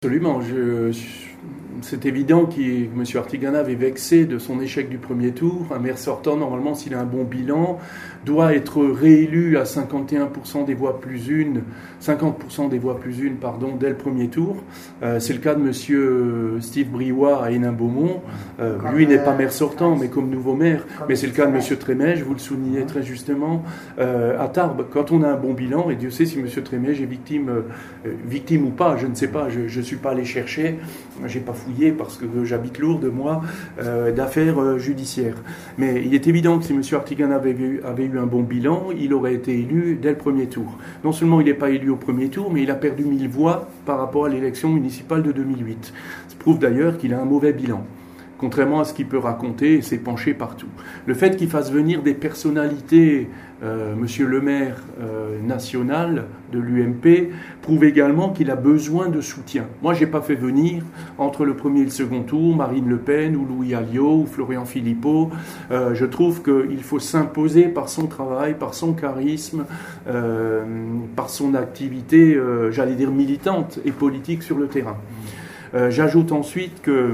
Absolument. C'est évident que M. Artiganov est vexé de son échec du premier tour. Un maire sortant, normalement, s'il a un bon bilan, doit être réélu à 51% des voix plus une, 50% des voix plus une, dès le premier tour. C'est le cas de M. Steve Briouat à Hénin-Beaumont. Lui n'est pas maire sortant, mais comme nouveau maire. Mais c'est le cas de M. Trémège, vous le soulignez très justement, à Tarbes. Quand on a un bon bilan, et Dieu sait si M. Trémège est victime ou pas, je ne sais pas, je ne suis pas allé chercher, je n'ai pas fouillé parce que j'habite Lourdes, moi, d'affaires judiciaires. Mais il est évident que si M. Artiganov avait eu un bon bilan, il aurait été élu dès le premier tour. Non seulement il n'est pas élu au premier tour, mais il a perdu 1000 voix par rapport à l'élection municipale de 2008. Ça prouve d'ailleurs qu'il a un mauvais bilan. Contrairement à ce qu'il peut raconter, il s'est penché partout. Le fait qu'il fasse venir des personnalités, Monsieur le maire national de l'UMP, prouve également qu'il a besoin de soutien. Moi, je n'ai pas fait venir, entre le premier et le second tour, Marine Le Pen ou Louis Alliot ou Florian Philippot. Je trouve qu'il faut s'imposer par son travail, par son charisme, par son activité, j'allais dire militante et politique sur le terrain. J'ajoute ensuite que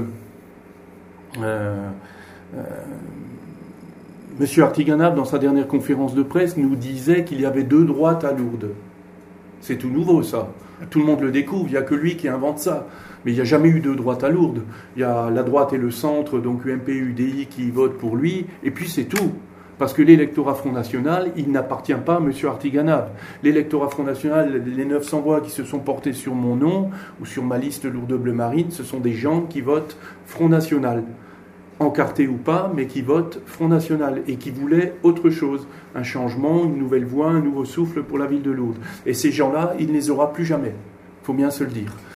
Monsieur Artiganov, dans sa dernière conférence de presse, nous disait qu'il y avait deux droites à Lourdes. C'est tout nouveau, ça. Tout le monde le découvre, il n'y a que lui qui invente ça. Mais il n'y a jamais eu deux droites à Lourdes. Il y a la droite et le centre, donc UMP, UDI, qui votent pour lui, et puis c'est tout. Parce que l'électorat Front National, il n'appartient pas à M. Artiganov. L'électorat Front National, les 900 voix qui se sont portées sur mon nom, ou sur ma liste Lourdes Bleu Marine, ce sont des gens qui votent Front National. Encartés ou pas, mais qui votent Front National et qui voulaient autre chose, un changement, une nouvelle voie, un nouveau souffle pour la ville de Lourdes. Et ces gens-là, il ne les aura plus jamais. Il faut bien se le dire.